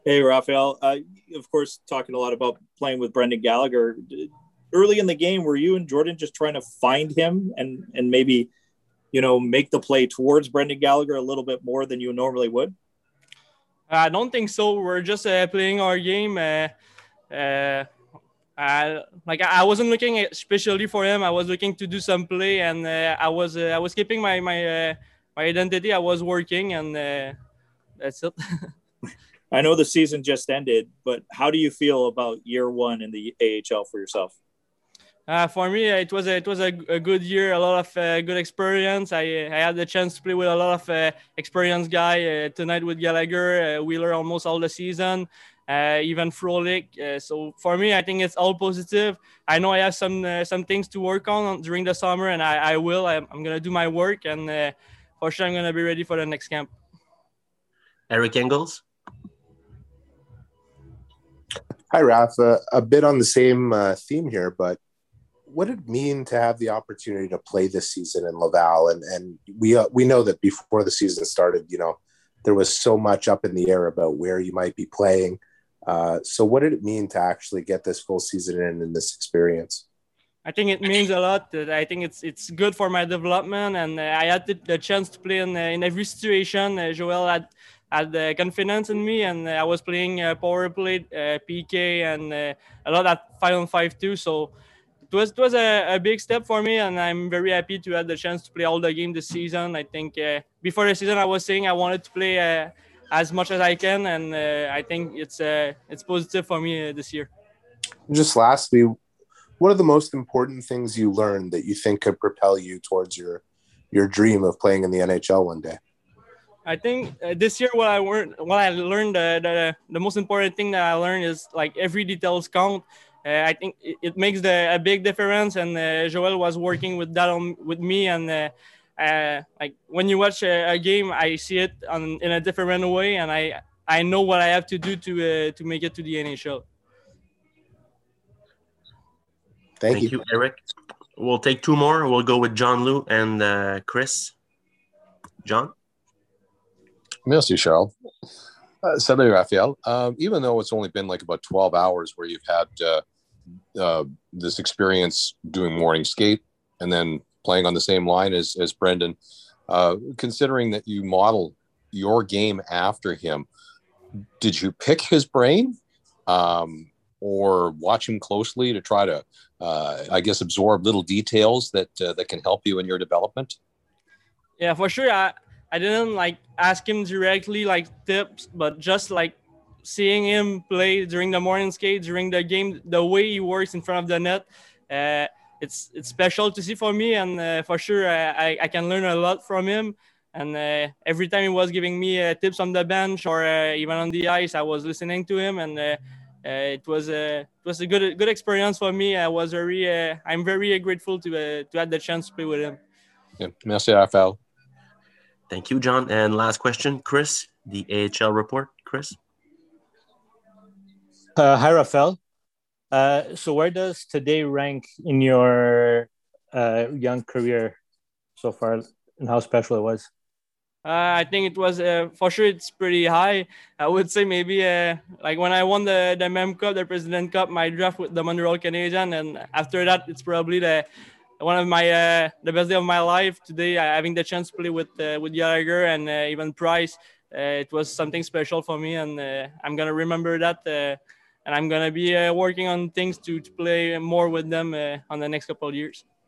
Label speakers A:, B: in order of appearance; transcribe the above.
A: Hey, Raphael. Of course, talking a lot about playing with Brendan Gallagher. Early in the game, were you and Jordan just trying to find him and maybe make the play towards Brendan Gallagher a little bit more than you normally would?
B: I don't think so. We're just playing our game. Uh, I wasn't looking especially for him. I was looking to do some play, and I was keeping my identity. I was working, and that's it.
A: I know the season just ended, but how do you feel about year one in the AHL for yourself?
B: For me, it was a good year, a lot of good experience. I had the chance to play with a lot of experienced guy tonight with Gallagher, Wheeler almost all the season, even Frolic. So for me, I think it's all positive. I know I have some things to work on during the summer, and I will. I'm gonna do my work, and for sure I'm gonna be ready for the next camp.
C: Eric Engels.
D: Hi, Rafa. A bit on the same theme here, but what did it mean to have the opportunity to play this season in Laval? And we know that before the season started, there was so much up in the air about where you might be playing. So what did it mean to actually get this full season in this experience?
B: I think it means a lot. I think it's good for my development, and I had the chance to play in every situation. Joel had confidence in me, and I was playing power play, PK, and a lot at 5-on-5 too. So it was a big step for me, and I'm very happy to have the chance to play all the game this season. I think before the season, I was saying I wanted to play as much as I can, and I think it's positive for me this year.
D: Just lastly, what are the most important things you learned that you think could propel you towards your dream of playing in the NHL one day?
B: I think this year what I learned the most important thing that I learned is like every details count. I think it makes a big difference, and Joel was working with that with me, and like when you watch a game, I see it in a different way, and I know what I have to do to make it to the NHL.
D: Thank
C: Thank
D: you.
C: you, Eric. We'll take two more. We'll go with John Lou and Chris. John?
E: Merci, Charles. Salut, Raphael. Even though it's only been like about 12 hours where you've had this experience doing morning skate and then playing on the same line as Brendan, considering that you model your game after him, did you pick his brain or watch him closely to try to, I guess, absorb little details that can help you in your development?
B: Yeah, for sure. I didn't like ask him directly like tips, but just like seeing him play during the morning skate, during the game, the way he works in front of the net, uh, it's special to see for me, and for sure I can learn a lot from him. And every time he was giving me tips on the bench or even on the ice, I was listening to him, and it was a good experience for me. I'm very grateful to have the chance to play with him.
E: Yeah. Merci, Raphael.
C: Thank you, John. And last question, Chris, the AHL report. Chris?
F: Hi, Rafael. So where does today rank in your young career so far, and how special it was?
B: I think it was for sure. It's pretty high. I would say maybe like when I won the Mem Cup, the President Cup, my draft with the Montreal Canadian, and after that, it's probably the one of my the best day of my life. Today, having the chance to play with Gallagher and even Price, it was something special for me, and I'm gonna remember that. And I'm gonna be working on things to play more with them on the next couple of years.